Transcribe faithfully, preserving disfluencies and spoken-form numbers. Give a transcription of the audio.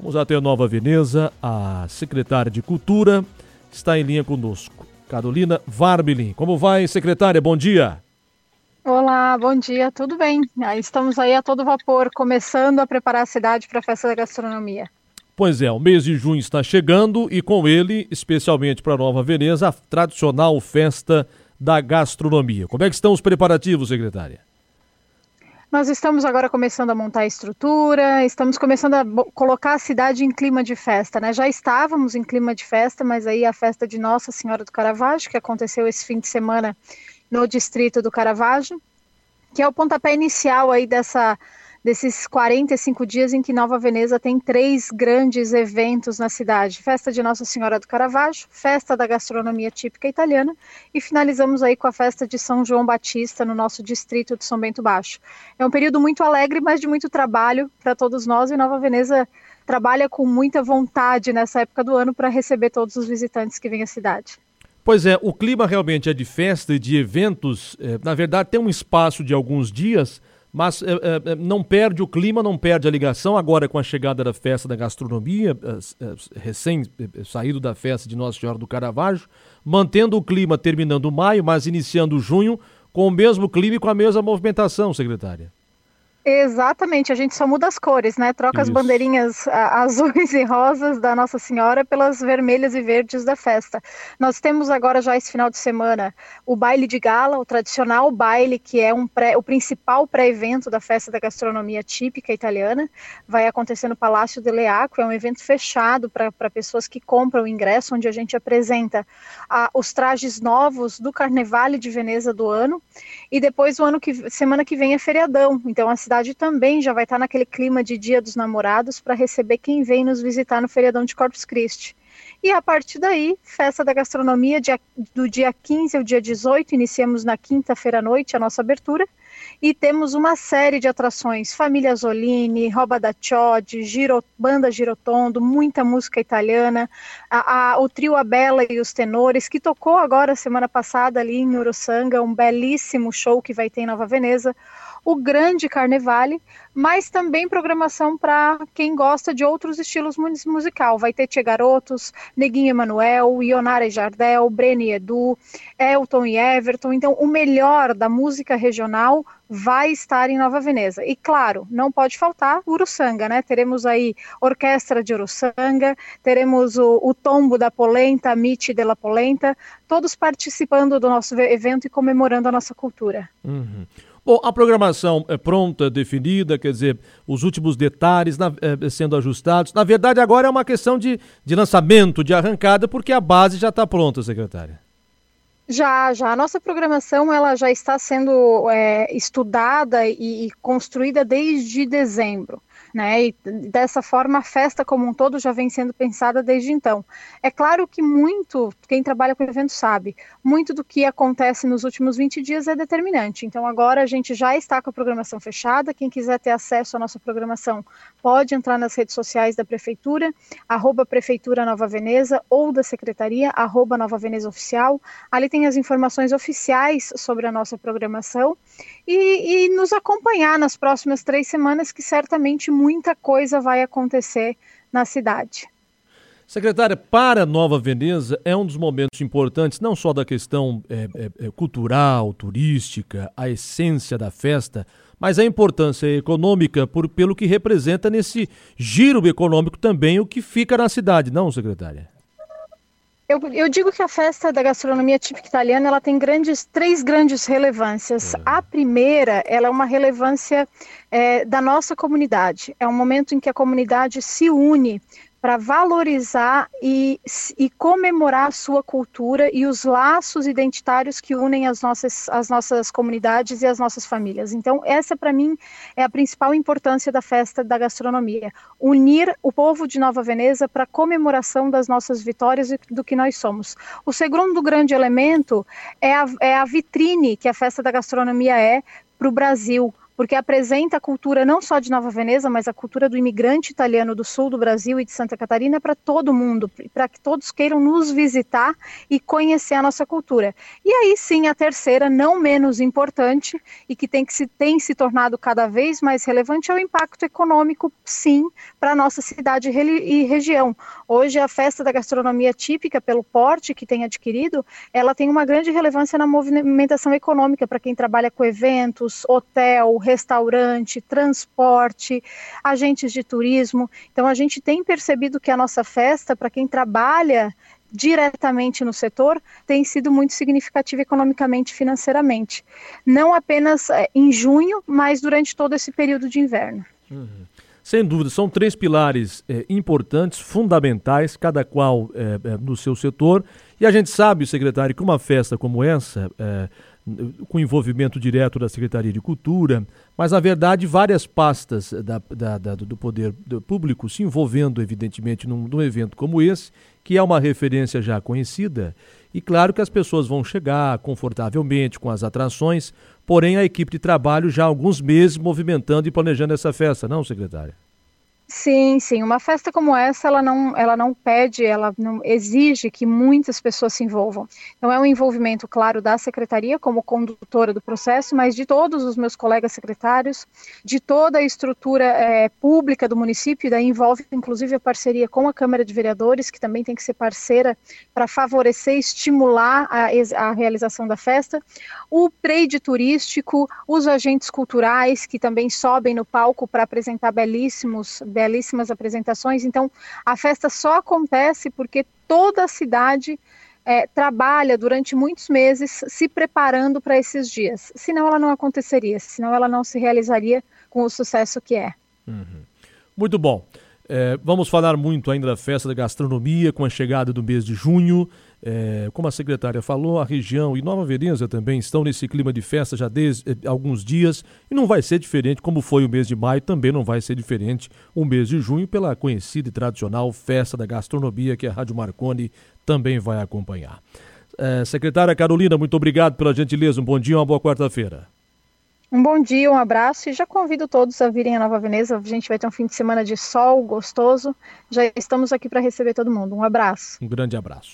Vamos até Nova Veneza, a secretária de Cultura está em linha conosco, Carolina Varbilin. Como vai, secretária? Bom dia. Olá, bom dia, tudo bem? Estamos aí a todo vapor, começando a preparar a cidade para a Festa da Gastronomia. Pois é, o mês de junho está chegando e com ele, especialmente para Nova Veneza, a tradicional Festa da Gastronomia. Como é que estão os preparativos, secretária? Nós estamos agora começando a montar a estrutura, estamos começando a colocar a cidade em clima de festa, né? Já estávamos em clima de festa, mas aí a festa de Nossa Senhora do Caravaggio, que aconteceu esse fim de semana no distrito do Caravaggio, que é o pontapé inicial aí dessa, desses quarenta e cinco dias em que Nova Veneza tem três grandes eventos na cidade. Festa de Nossa Senhora do Caravaggio, Festa da Gastronomia Típica Italiana e finalizamos aí com a Festa de São João Batista no nosso distrito de São Bento Baixo. É um período muito alegre, mas de muito trabalho para todos nós e Nova Veneza trabalha com muita vontade nessa época do ano para receber todos os visitantes que vêm à cidade. Pois é, o clima realmente é de festa e de eventos, é, na verdade tem um espaço de alguns dias, mas é, é, não perde o clima, não perde a ligação, agora com a chegada da Festa da Gastronomia, é, é, recém é, saído da Festa de Nossa Senhora do Caravaggio, mantendo o clima terminando maio, mas iniciando junho, com o mesmo clima e com a mesma movimentação, secretária. Exatamente, a gente só muda as cores, né? Troca Isso. as bandeirinhas a, azuis e rosas da Nossa Senhora pelas vermelhas e verdes da festa. Nós temos agora já esse final de semana o baile de gala, o tradicional baile que é um pré, o principal pré-evento da Festa da Gastronomia Típica Italiana. Vai acontecer no Palácio de Leaco, é um evento fechado para pessoas que compram o ingresso, onde a gente apresenta a, os trajes novos do Carnevale de Veneza do ano. E depois, o ano que, semana que vem é feriadão, então a cidade também já vai estar naquele clima de Dia dos Namorados para receber quem vem nos visitar no feriadão de Corpus Christi. E a partir daí, Festa da Gastronomia, dia, do dia quinze ao dia dezoito, iniciamos na quinta-feira à noite a nossa abertura, e temos uma série de atrações, Família Zolini, Roba da Ciodi, Giro, Banda Girotondo, muita música italiana, a, a, o trio A Bella e os Tenores, que tocou agora semana passada ali em Uruçanga, um belíssimo show que vai ter em Nova Veneza, o grande Carnevale, mas também programação para quem gosta de outros estilos musical. Vai ter Tia Garotos, Neguinho Emanuel, Ionara e Jardel, Breni e Edu, Elton e Everton. Então, o melhor da música regional vai estar em Nova Veneza. E, claro, não pode faltar Uruçanga, né? Teremos aí Orquestra de Uruçanga, teremos o, o Tombo da Polenta, a Miti della Polenta, todos participando do nosso evento e comemorando a nossa cultura. Uhum. Bom, a programação é pronta, definida, quer dizer, os últimos detalhes na, é, sendo ajustados. Na verdade, agora é uma questão de, de lançamento, de arrancada, porque a base já está pronta, secretária. Já, já. A nossa programação ela já está sendo é, estudada e, e construída desde dezembro. Né? E dessa forma a festa como um todo já vem sendo pensada desde então. É claro que muito, quem trabalha com o evento sabe, muito do que acontece nos últimos vinte dias é determinante. Então agora a gente já está com a programação fechada, quem quiser ter acesso à nossa programação pode entrar nas redes sociais da Prefeitura, arroba Prefeitura Nova Veneza ou da Secretaria, arroba Nova Veneza Oficial. Ali tem as informações oficiais sobre a nossa programação e, e nos acompanhar nas próximas três semanas que certamente muita coisa vai acontecer na cidade. Secretária, para Nova Veneza é um dos momentos importantes, não só da questão é, é, cultural, turística, a essência da festa, mas a importância econômica por, pelo que representa nesse giro econômico também o que fica na cidade, não, secretária? Eu, eu digo que a Festa da Gastronomia Típica Italiana ela tem grandes, três grandes relevâncias. É. A primeira, ela é uma relevância é, da nossa comunidade. É um momento em que a comunidade se une para valorizar e, e comemorar a sua cultura e os laços identitários que unem as nossas, as nossas comunidades e as nossas famílias. Então, essa para mim é a principal importância da Festa da Gastronomia. Unir o povo de Nova Veneza para a comemoração das nossas vitórias e do que nós somos. O segundo grande elemento é a, é a vitrine que a Festa da Gastronomia é para o Brasil. porque apresenta a cultura não só de Nova Veneza, mas a cultura do imigrante italiano do sul do Brasil e de Santa Catarina para todo mundo, para que todos queiram nos visitar e conhecer a nossa cultura. E aí sim, a terceira, não menos importante, e que tem, que se, tem se tornado cada vez mais relevante, é o impacto econômico, sim, para a nossa cidade e região. Hoje, a festa da gastronomia típica, pelo porte que tem adquirido, ela tem uma grande relevância na movimentação econômica para quem trabalha com eventos, hotel, restaurante, transporte, agentes de turismo. Então, a gente tem percebido que a nossa festa, para quem trabalha diretamente no setor, tem sido muito significativa economicamente e financeiramente. Não apenas é, em junho, mas durante todo esse período de inverno. Uhum. Sem dúvida, são três pilares é, importantes, fundamentais, cada qual é, é, no seu setor. E a gente sabe, secretário, que uma festa como essa, é, com envolvimento direto da Secretaria de Cultura, mas, na verdade, várias pastas da, da, da, do poder público se envolvendo, evidentemente, num, num evento como esse, que é uma referência já conhecida. E claro que as pessoas vão chegar confortavelmente com as atrações, porém a equipe de trabalho já há alguns meses movimentando e planejando essa festa, não, secretária? Sim, sim. Uma festa como essa, ela não, ela não pede, ela não exige que muitas pessoas se envolvam. Então é um envolvimento, claro, da secretaria como condutora do processo, mas de todos os meus colegas secretários, de toda a estrutura é, pública do município, e daí envolve inclusive a parceria com a Câmara de Vereadores, que também tem que ser parceira para favorecer e estimular a, a realização da festa, o trade turístico, os agentes culturais, que também sobem no palco para apresentar belíssimos belíssimas apresentações. Então a festa só acontece porque toda a cidade é, trabalha durante muitos meses se preparando para esses dias, senão ela não aconteceria, senão ela não se realizaria com o sucesso que é. Uhum. Muito bom. É, vamos falar muito ainda da festa da gastronomia com a chegada do mês de junho. É, como a secretária falou, a região e Nova Veneza também estão nesse clima de festa já desde eh, alguns dias e não vai ser diferente como foi o mês de maio, também não vai ser diferente o mês de junho pela conhecida e tradicional festa da gastronomia que a Rádio Marconi também vai acompanhar. É, secretária Carolina, muito obrigado pela gentileza, um bom dia e uma boa quarta-feira. Um bom dia, um abraço e já convido todos a virem a Nova Veneza. A gente vai ter um fim de semana de sol gostoso. Já estamos aqui para receber todo mundo. Um abraço. Um grande abraço.